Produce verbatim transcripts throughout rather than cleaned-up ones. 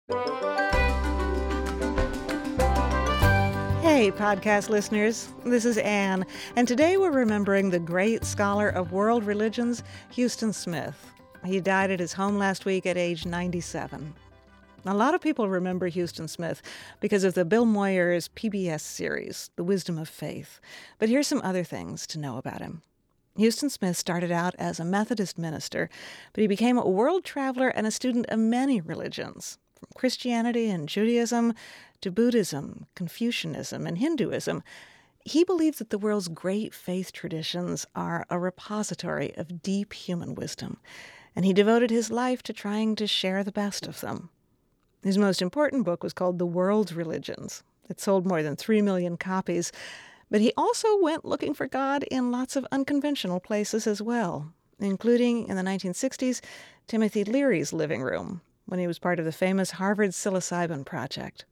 Hey, podcast listeners. This is Anne, and today we're remembering the great scholar of world religions, Huston Smith. He died at his home last week at age ninety-seven. A lot of people remember Huston Smith because of the Bill Moyers P B S series, The Wisdom of Faith. But here's some other things to know about him. Huston Smith started out as a Methodist minister, but he became a world traveler and a student of many religions, from Christianity and Judaism to Buddhism, Confucianism, and Hinduism. He believes that the world's great faith traditions are a repository of deep human wisdom, and he devoted his life to trying to share the best of them. His most important book was called The World's Religions. It sold more than three million copies, but he also went looking for God in lots of unconventional places as well, including, in the nineteen sixties, Timothy Leary's living room, when he was part of the famous Harvard Psilocybin Project.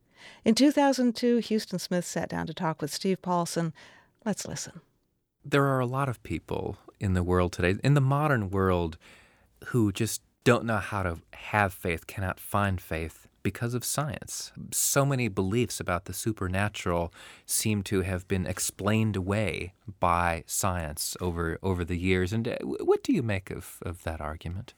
In two thousand two, Huston Smith sat down to talk with Steve Paulson. Let's listen. There are a lot of people in the world today, in the modern world, who just don't know how to have faith, cannot find faith because of science. So many beliefs about the supernatural seem to have been explained away by science over over the years. And uh, what do you make of, of that argument?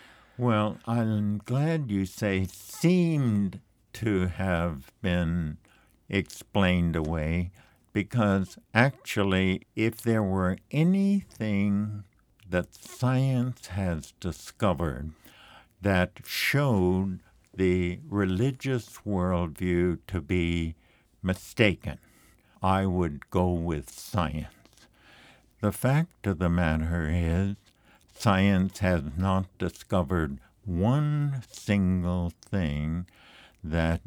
Well, I'm glad you say seemed to have been explained away, because actually, if there were anything that science has discovered that showed the religious worldview to be mistaken, I would go with science. The fact of the matter is, science has not discovered one single thing that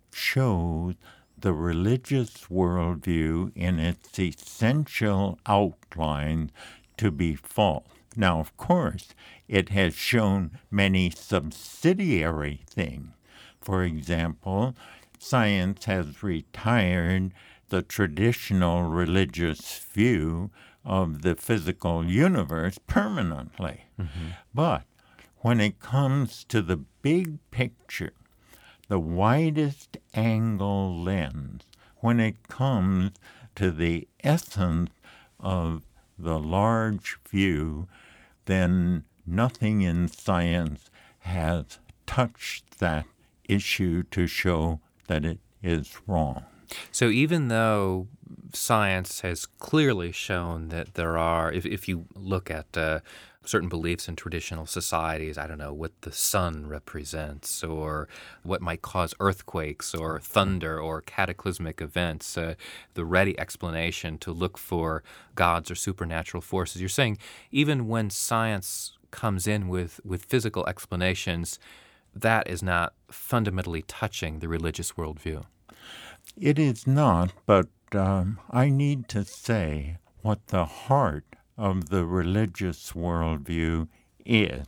shows the religious worldview in its essential outline to be false. Now, of course, it has shown many subsidiary things. For example, science has retired the traditional religious view of the physical universe permanently. Mm-hmm. But when it comes to the big picture, the widest angle lens, when it comes to the essence of the large view, then nothing in science has touched that issue to show that it is wrong. So even though science has clearly shown that there are, if, if you look at uh, certain beliefs in traditional societies, I don't know, what the sun represents or what might cause earthquakes or thunder or cataclysmic events, uh, the ready explanation to look for gods or supernatural forces. You're saying even when science comes in with, with physical explanations, that is not fundamentally touching the religious worldview. It is not, but um, I need to say what the heart of the religious worldview is.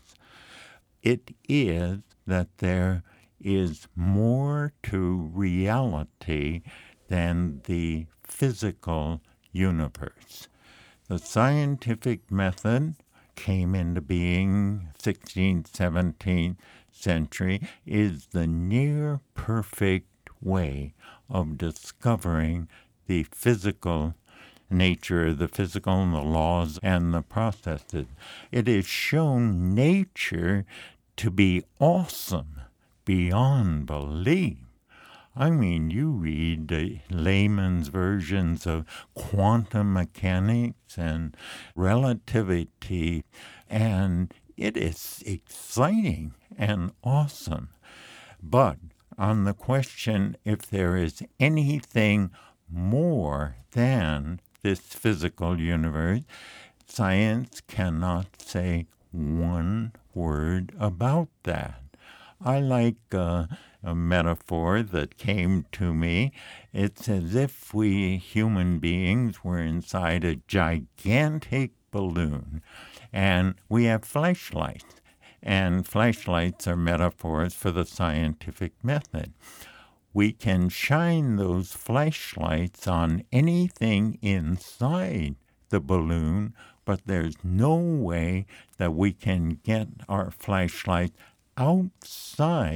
It is that there is more to reality than the physical universe. The scientific method came into being sixteenth, seventeenth century, is the near perfect way of discovering the physical nature, the physical and the laws and the processes. It has shown nature to be awesome beyond belief. I mean, you read the layman's versions of quantum mechanics and relativity, and it is exciting and awesome. But on the question if there is anything more than this physical universe, science cannot say one word about that. I like uh, a metaphor that came to me. It's as if we human beings were inside a gigantic balloon, and we have flashlights. And flashlights are metaphors for the scientific method. We can shine those flashlights on anything inside the balloon, but there's no way that we can get our flashlight outside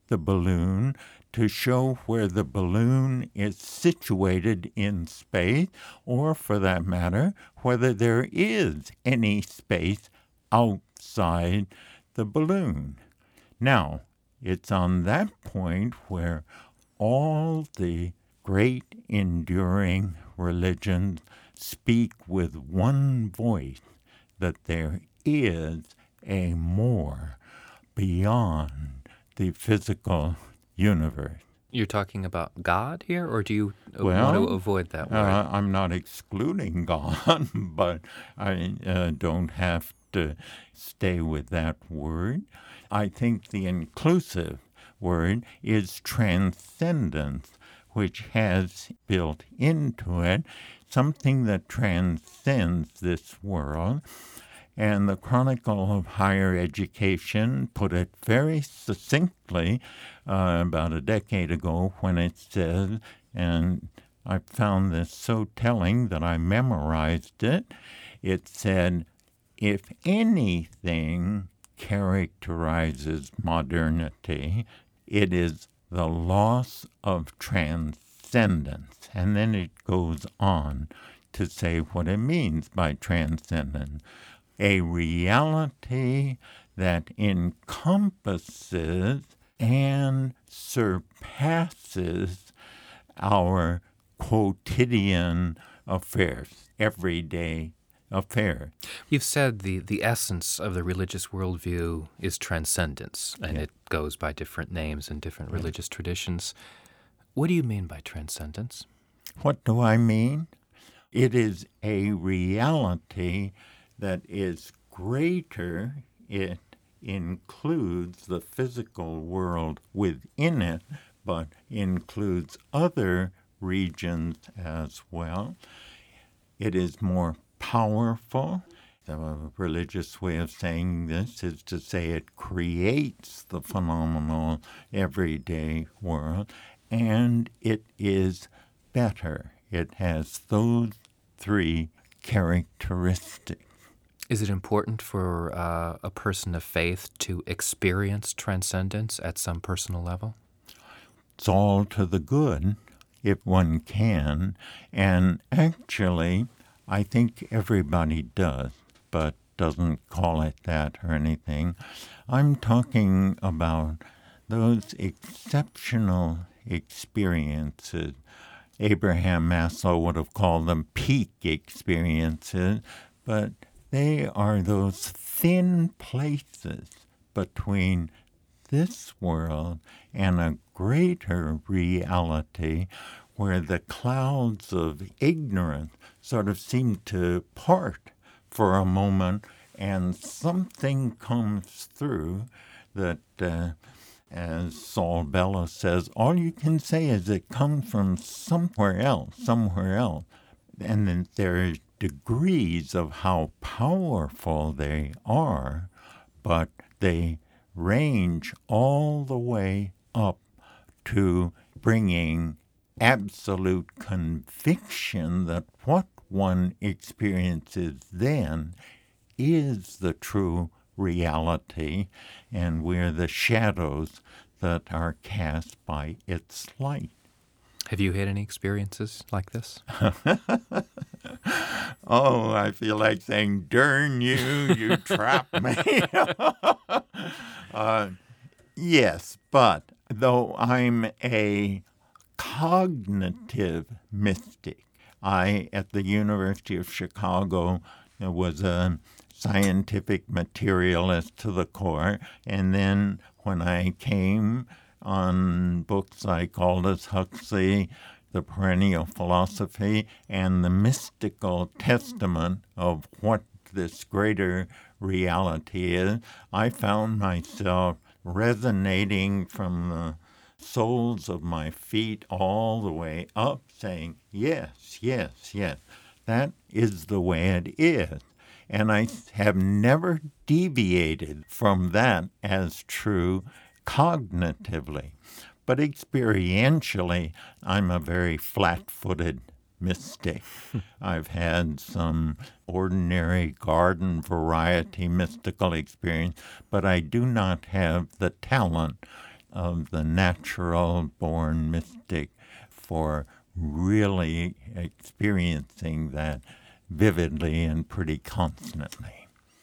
the balloon to show where the balloon is situated in space, or for that matter, whether there is any space outside the balloon. Now, it's on that point where all the great enduring religions speak with one voice, that there is a more beyond the physical universe. You're talking about God here, or do you well, want to avoid that word? Uh, I'm not excluding God, but I uh, don't have to stay with that word. I think the inclusive word is transcendence, which has built into it something that transcends this world. And the Chronicle of Higher Education put it very succinctly uh, about a decade ago when it said, and I found this so telling that I memorized it, it said, if anything characterizes modernity, it is the loss of transcendence. And then it goes on to say what it means by transcendence. A reality that encompasses and surpasses our quotidian affairs, everyday affairs. You've said the, the essence of the religious worldview is transcendence, and yeah. it goes by different names in different yeah. religious traditions. What do you mean by transcendence? What do I mean? It is a reality that is greater. It includes the physical world within it, but includes other regions as well. It is more powerful. The religious way of saying this is to say it creates the phenomenal everyday world, and it is better. It has those three characteristics. Is it important for uh, a person of faith to experience transcendence at some personal level? It's all to the good if one can, and actually I think everybody does, but doesn't call it that or anything. I'm talking about those exceptional experiences. Abraham Maslow would have called them peak experiences, but they are those thin places between this world and a greater reality where the clouds of ignorance sort of seem to part for a moment, and something comes through that, uh, as Saul Bellows says, all you can say is it comes from somewhere else, somewhere else. And then there are degrees of how powerful they are, but they range all the way up to bringing absolute conviction that what one experiences then is the true reality, and we're the shadows that are cast by its light. Have you had any experiences like this? Oh, I feel like saying, darn you, you trapped me. uh, yes, but though I'm a cognitive mystic, I, at the University of Chicago, was a scientific materialist to the core, and then when I came on books like Aldous Huxley, The Perennial Philosophy, and the mystical testament of what this greater reality is, I found myself resonating from the soles of my feet all the way up, saying, yes, yes, yes, that is the way it is. And I have never deviated from that as true cognitively. But experientially, I'm a very flat-footed mystic. I've had some ordinary garden variety mystical experience, but I do not have the talent of the natural-born mystic for really experiencing that vividly and pretty constantly.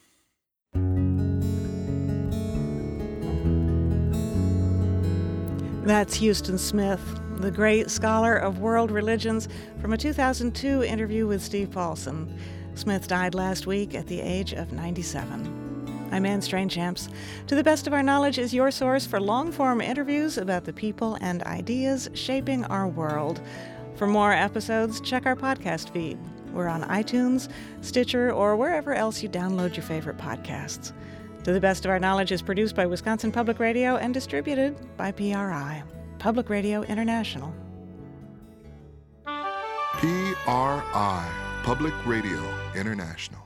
That's Huston Smith, the great scholar of world religions, from a two thousand two interview with Steve Paulson. Smith died last week at the age of ninety-seven. I'm Anne Strainchamps. To the Best of Our Knowledge is your source for long-form interviews about the people and ideas shaping our world. For more episodes, check our podcast feed. We're on iTunes, Stitcher, or wherever else you download your favorite podcasts. To the Best of Our Knowledge is produced by Wisconsin Public Radio and distributed by P R I, Public Radio International. P R I, Public Radio International.